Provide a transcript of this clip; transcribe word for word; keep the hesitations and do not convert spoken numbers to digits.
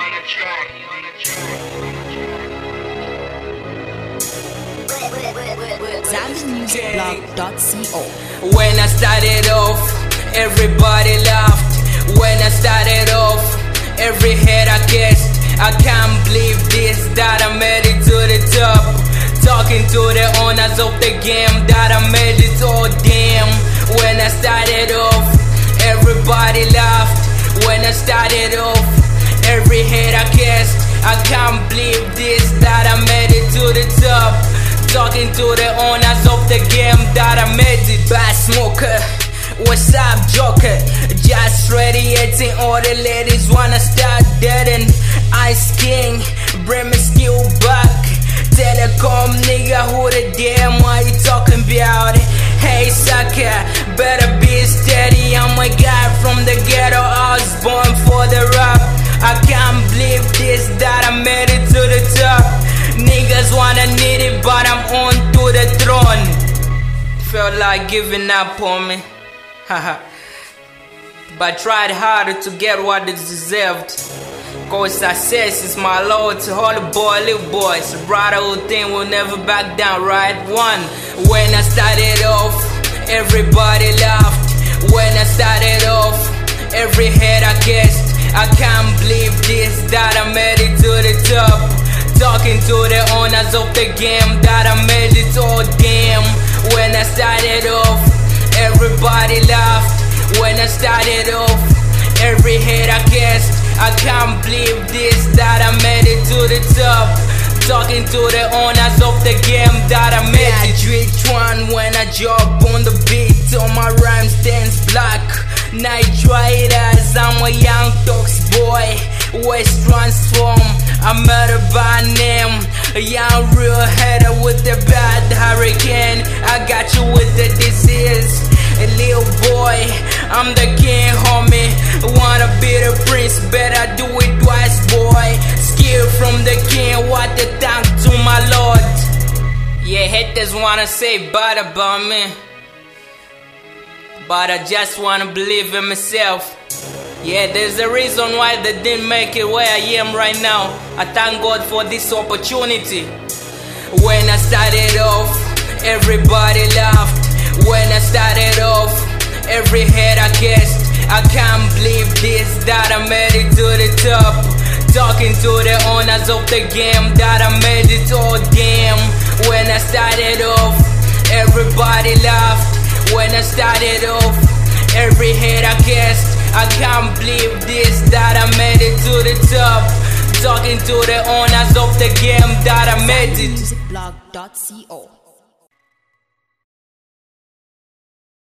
Zambian Music Blog dot co. When I started off, everybody laughed. When I started off, every head I kissed. I can't believe this, that I made it to the top. Talking to the owners of the game, that I made it, oh damn. When I started off, everybody laughed. When I started off, every head I kissed. I can't believe this, that I made it to the top. Talking to the owners of the game, that I made it. Bad smoker, what's up joker? Just radiating, all the ladies wanna start dating. Ice King, bring me skill back. Telecom nigga, who the damn are you talking about? Hey sucker, better be steady. I'm a guy from the ghetto, I was born for the rap. I can't believe this, that I made it to the top. Niggas wanna need it, but I'm on to the throne. Felt like giving up on me, haha. But tried harder to get what it deserved. Cause success is my lord to all the boy, little boys. The brotherhood thing will never back down, right? One, when I started off, everybody laughed. When I started off, every head I kissed. I can't believe this, that I made it to the top. Talking to the owners of the game, that I made it, oh damn. When I started off, everybody laughed. When I started off, every head I kissed. I can't believe this, that I made it to the top. Talking to the owners of the game, that I made yeah, it. Which one when I jump on the beat, all my rhymes stands black. Night Riders, I'm a young dogs boy. West transform, I'm murdered by name. A young real header with the bad hurricane. I got you with the disease. A little boy, I'm the king, homie. Wanna be the prince, better do it twice, boy. Skill from the king, what the thank to my lord. Yeah, haters wanna say bad about me, but I just wanna believe in myself. Yeah, there's a reason why they didn't make it where I am right now. I thank God for this opportunity. When I started off, everybody laughed. When I started off, every head I kissed. I can't believe this, that I made it to the top. Talking to the owners of the game, that I made it, oh damn. When I started off, everybody laughed. When I started off, every head I kissed. I can't believe this, that I made it to the top. Talking to the owners of the game, that I made it. Zambian Music Blog dot co.